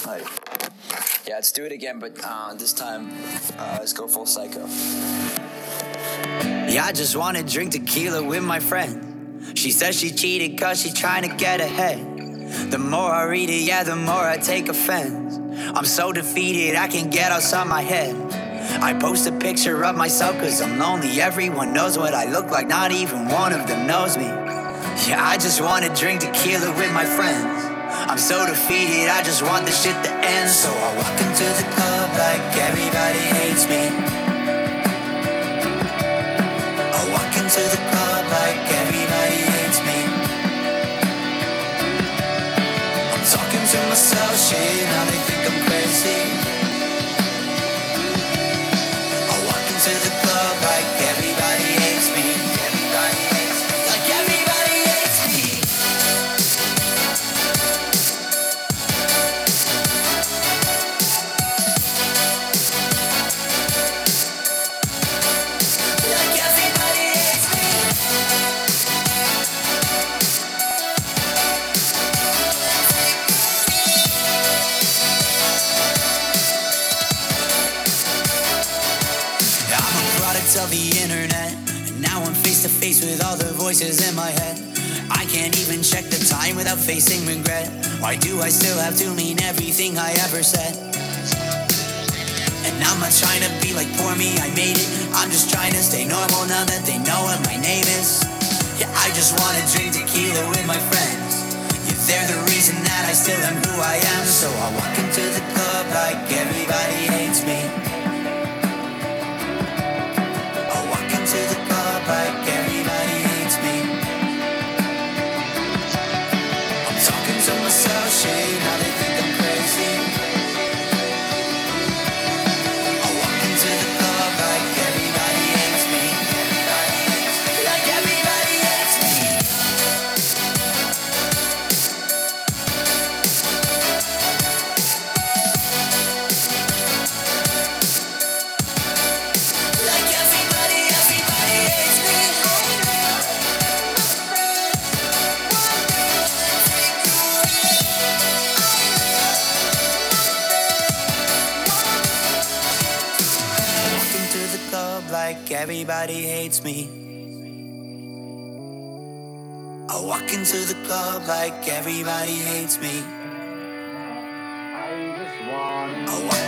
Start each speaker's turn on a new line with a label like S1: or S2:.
S1: Like, yeah, let's do it again, but this time, let's go full psycho.
S2: Yeah, I just wanna drink tequila with my friend. She says she cheated cause she trying to get ahead. The more I read it, yeah, the more I take offense. I'm so defeated, I can't get outside my head. I post a picture of myself cause I'm lonely. Everyone knows what I look like, not even one of them knows me. Yeah, I just wanna drink tequila with my friends. I'm so defeated, I just want this shit to end. So I walk into the club like everybody hates me. I walk into the club like everybody hates me. I'm talking to myself, shit, now they think I'm crazy. I walk into the club like everybody hates me. Everybody hates me. Like everybody hates me. Like everybody hates me. I'm a product of the internet, and now I'm face to face with all the voices in my head. I can't even check the time without facing regret. Why do I still have to mean everything I ever said? And I'm not trying to be like poor me, I made it. I'm just trying to stay normal now that they know what my name is. Yeah, I just wanna drink tequila with my friends. Yeah, they're the reason that I still am who I am. So I walk into the club like everybody hates me. I walk into the club like everybody hates me. I'm talking to myself, shit, now they think I'm crazy. I walk into the club like everybody hates me. Everybody hates me. Like everybody hates me. Like everybody hates me. Walk into the club like everybody hates me. I walk into the club like everybody hates me. I walk